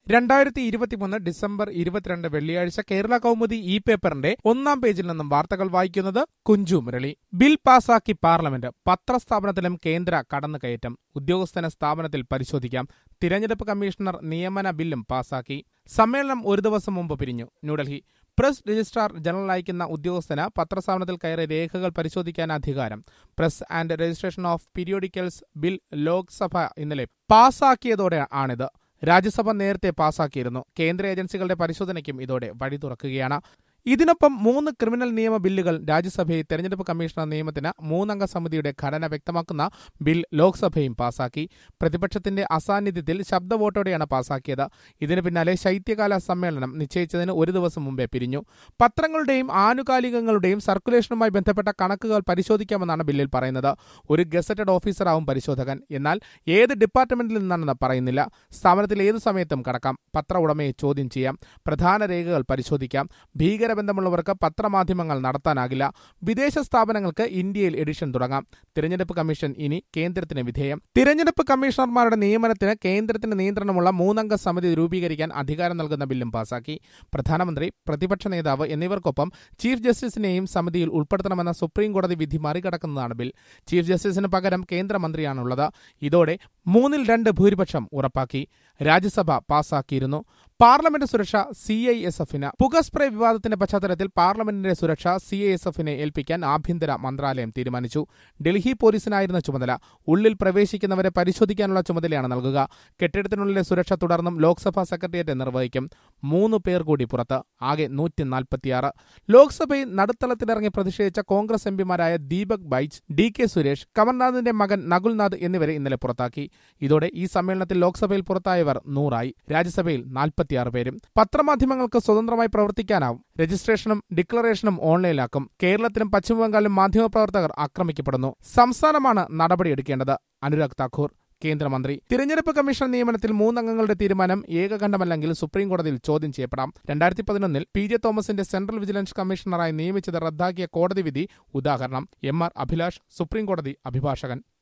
2023 December 22 വെള്ളിയാഴ്ച Kerala Kaumudi E പേപ്പറിന്റെ ഒന്നാം പേജിൽ നിന്നും വാർത്തകൾ വായിക്കുന്നത് കുഞ്ചു മുരളി. ബിൽ പാസാക്കി പാർലമെന്റ്. പത്രസ്ഥാപനത്തിലും കേന്ദ്ര കടന്നുകയറ്റം. ഉദ്യോഗസ്ഥന സ്ഥാപനത്തിൽ പരിശോധിക്കാം. തിരഞ്ഞെടുപ്പ് കമ്മീഷണർ നിയമന ബില്ലും പാസാക്കി. സമ്മേളനം ഒരു ദിവസം മുമ്പ് പിരിഞ്ഞു. ന്യൂഡൽഹി. പ്രസ് രജിസ്ട്രാർ ജനറൽ അയക്കുന്ന ഉദ്യോഗസ്ഥന് പത്രസ്ഥാപനത്തിൽ കയറി രേഖകൾ പരിശോധിക്കാൻ അധികാരം. Press and registration of periodicals bill Lok Sabha ഇന്നലെ പാസാക്കിയതോടെ ആണിത്. രാജ്യസഭ നേരത്തെ പാസാക്കിയിരുന്നു. കേന്ദ്ര ഏജൻസികളുടെ പരിശോധനയ്ക്കും ഇതോടെ വഴി തുറക്കുകയാണ്. ഇതിനൊപ്പം 3 ക്രിമിനൽ നിയമ ബില്ലുകൾ രാജ്യസഭയിൽ തെരഞ്ഞെടുപ്പ് കമ്മീഷണർ നിയമനത്തിന് 3-അംഗ സമിതിയുടെ ഘടന വ്യക്തമാക്കുന്ന ബിൽ ലോക്സഭയും പാസാക്കി. പ്രതിപക്ഷത്തിന്റെ അസാന്നിധ്യത്തിൽ ശബ്ദ വോട്ടോടെയാണ് പാസാക്കിയത്. ഇതിന് പിന്നാലെ ശൈത്യകാല സമ്മേളനം നിശ്ചയിച്ചതിന് ഒരു ദിവസം മുമ്പേ പിരിഞ്ഞു. പത്രങ്ങളുടെയും ആനുകാലികങ്ങളുടെയും സർക്കുലേഷനുമായി ബന്ധപ്പെട്ട കണക്കുകൾ പരിശോധിക്കാമെന്നാണ് ബില്ലിൽ പറയുന്നത്. ഒരു ഗസറ്റഡ് ഓഫീസറാവും പരിശോധകൻ. എന്നാൽ ഏത് ഡിപ്പാർട്ട്മെന്റിൽ നിന്നാണെന്ന് പറയുന്നില്ല. സ്ഥാപനത്തിൽ ഏതു സമയത്തും കടക്കാം. പത്ര ഉടമയെ ചോദ്യം ചെയ്യാം. പ്രധാന രേഖകൾ പരിശോധിക്കാം. ഭീകരബന്ധമുള്ളവർക്ക് പത്രമാധ്യമങ്ങൾ നടത്താനാകില്ല. വിദേശ സ്ഥാപനങ്ങൾക്ക് ഇന്ത്യയിൽ എഡിഷൻ തുടങ്ങാം. തിരഞ്ഞെടുപ്പ് കമ്മീഷൻ ഇനി കേന്ദ്രത്തിന് വിധേയം. തിരഞ്ഞെടുപ്പ് കമ്മീഷണർമാരുടെ നിയമനത്തിന് കേന്ദ്രത്തിന് നിയന്ത്രണമുള്ള 3-അംഗ സമിതി രൂപീകരിക്കാൻ അധികാരം നൽകുന്ന ബില്ലും പാസാക്കി. പ്രധാനമന്ത്രി, പ്രതിപക്ഷ നേതാവ് എന്നിവർക്കൊപ്പം ചീഫ് ജസ്റ്റിസിനെയും സമിതിയിൽ ഉൾപ്പെടുത്തണമെന്ന സുപ്രീം കോടതി വിധി മറികടക്കുന്നതാണ് ബിൽ. ചീഫ് ജസ്റ്റിസിന് പകരം കേന്ദ്രമന്ത്രിയാണുള്ളത്. ഇതോടെ 3-2 ഭൂരിപക്ഷം ഉറപ്പാക്കി. രാജ്യസഭ പാസാക്കിയിരുന്നു. പാർലമെന്റ് സുരക്ഷ CISFന്. പുക സ്പ്രേ വിവാദത്തിന്റെ പശ്ചാത്തലത്തിൽ പാർലമെന്റിന്റെ സുരക്ഷ CISFനെ ഏൽപ്പിക്കാൻ ആഭ്യന്തര മന്ത്രാലയം തീരുമാനിച്ചു. ഡൽഹി പോലീസിനായിരുന്ന ചുമതല. ഉള്ളിൽ പ്രവേശിക്കുന്നവരെ പരിശോധിക്കാനുള്ള ചുമതലയാണ് നൽകുക. കെട്ടിടത്തിനുള്ളിലെ സുരക്ഷ തുടർന്നും ലോക്സഭാ സെക്രട്ടേറിയറ്റ് നിർവഹിക്കും. 3 പേർ കൂടി പുറത്ത്. ആകെ 146. ലോക്സഭയിൽ നടുത്തളത്തിലിറങ്ങി പ്രതിഷേധിച്ച കോൺഗ്രസ് എംപിമാരായ ദീപക് ബൈജ്, DK സുരേഷ്, കമൽനാഥിന്റെ മകൻ നകുൽനാഥ് എന്നിവരെ ഇന്നലെ പുറത്താക്കി. ഇതോടെ ഈ സമ്മേളനത്തിൽ ലോക്സഭയിൽ പുറത്തായവർ 100 രാജ്യസഭയിൽ 46 പേരും. പത്രമാധ്യമങ്ങൾക്ക് സ്വതന്ത്രമായി പ്രവർത്തിക്കാനാവും. രജിസ്ട്രേഷനും ഡിക്ലറേഷനും ഓൺലൈനിലാക്കും. കേരളത്തിലും പശ്ചിമബംഗാളിലും മാധ്യമപ്രവർത്തകർ ആക്രമിക്കപ്പെടുന്നു. സംസ്ഥാനമാണ് നടപടിയെടുക്കേണ്ടത്. അനുരാഗ് താക്കൂർ, കേന്ദ്രമന്ത്രി. തിരഞ്ഞെടുപ്പ് കമ്മീഷൻ നിയമനത്തിൽ 3 അംഗങ്ങളുടെ തീരുമാനം ഏകകണ്ഠമല്ലെങ്കിൽ സുപ്രീം കോടതിയിൽ ചോദ്യം ചെയ്യപ്പെടാം. 2011 PJ തോമസിന്റെ സെൻട്രൽ വിജിലൻസ് കമ്മീഷണറായി നിയമിച്ചത് റദ്ദാക്കിയ കോടതി വിധി ഉദാഹരണം. MR അഭിലാഷ്, സുപ്രീം കോടതി അഭിഭാഷകൻ.